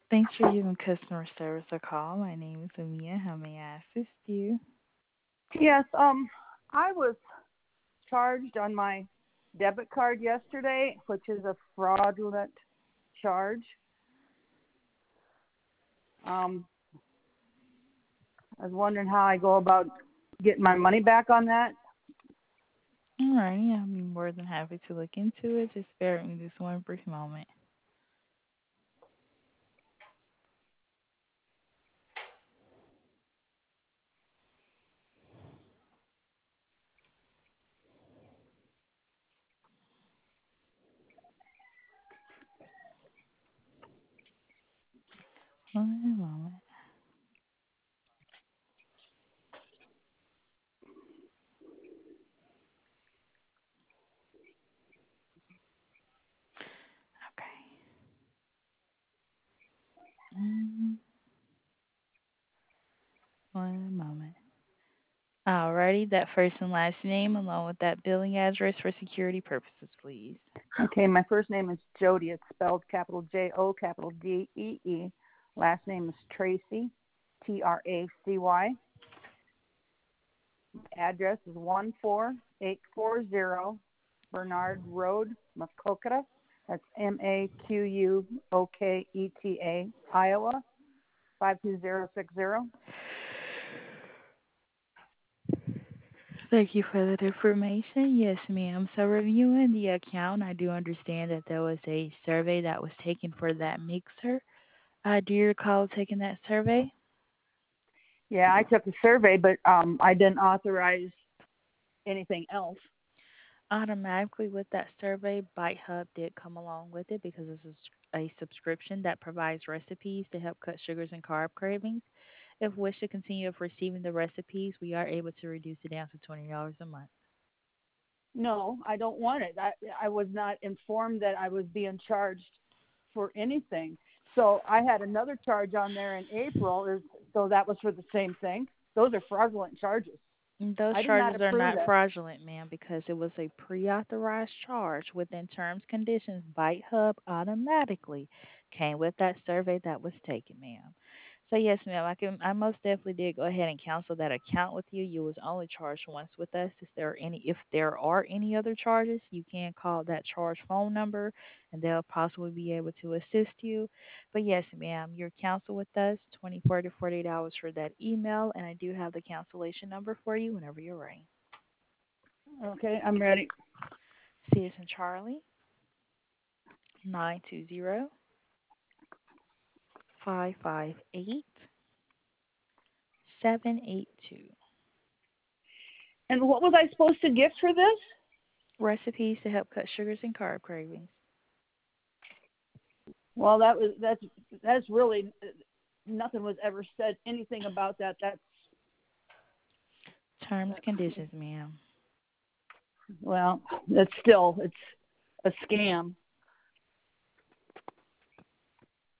Thanks for using customer service a call. My name is Amia. How may I assist you? Yes, I was charged on my debit card yesterday, which is a fraudulent charge. Um, I was wondering how I go about getting my money back on that. Alrighty, I'll be more than happy to look into it. Just bear with me just one brief moment. One moment. Okay. Mm, One moment. Alrighty, that first and last name along with that billing address for security purposes, please. Okay, my first name is Jody. It's spelled capital J-O, capital D-E-E. Last name is Tracy, T-R-A-C-Y. Address is 14840 Bernard Road, Maquoketa. That's Maquoketa, Iowa, 52060. Thank you for that information. Yes, ma'am. So reviewing the account, I do understand that there was a survey that was taken for that mixer. Do you recall taking that survey? Yeah, I took the survey, but I didn't authorize anything else. Automatically with that survey, Bite Hub did come along with it because this is a subscription that provides recipes to help cut sugars and carb cravings. If we wish to continue receiving the recipes, we are able to reduce it down to $20 a month. No, I don't want it. I was not informed that I was being charged for anything. So I had another charge on there in April, so that was for the same thing. Those are fraudulent charges. Those I did not charges are approve not that. fraudulent, ma'am, because it was a pre-authorized charge within terms conditions. Bite Hub automatically came with that survey that was taken, ma'am. So yes, ma'am, I most definitely did go ahead and cancel that account with you. You was only charged once with us. If there are any other charges, you can call that charge phone number and they'll possibly be able to assist you. But yes, ma'am, you're canceled with us, 24 to 48 hours for that email, and I do have the cancellation number for you whenever you're ready. Okay, I'm ready. C as in Charlie, 920-558-782. And what was I supposed to get for this? Recipes to help cut sugars and carb cravings. Well, that's really nothing was ever said anything about that. Terms, conditions, ma'am. Well, that's still it's a scam.